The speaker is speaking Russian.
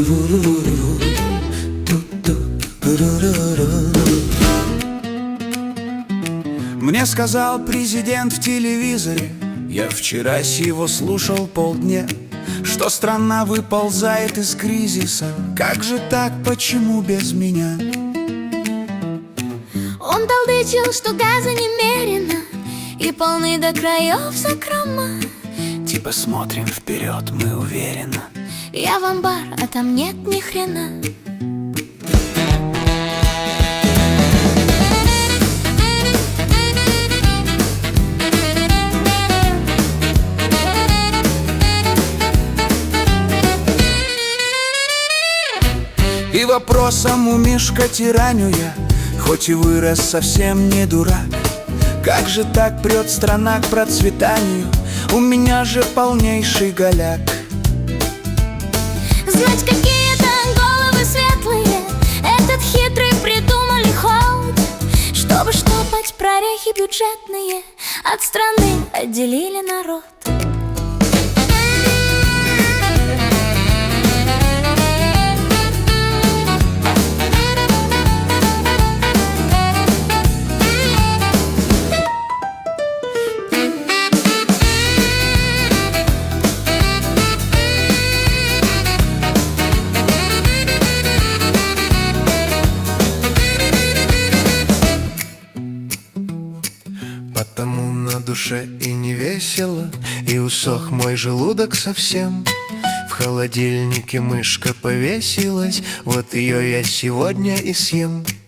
Мне сказал президент в телевизоре, я вчера его слушал полдня, что страна выползает из кризиса. Как же так, почему без меня? Он толдычил, что газа немерено и полны до краев закрома. Типа смотрим вперед, мы уверенно. Я в амбар, а там нет ни хрена. И вопросом у Мишка тираню я, хоть и вырос совсем не дурак. Как же так прет страна к процветанию? У меня же полнейший голяк. Знать, какие-то головы светлые этот хитрый придумали ход, чтобы штопать прорехи бюджетные, от страны отделили народ. Потому на душе и не весело, и усох мой желудок совсем. В холодильнике мышка повесилась, вот ее я сегодня и съем.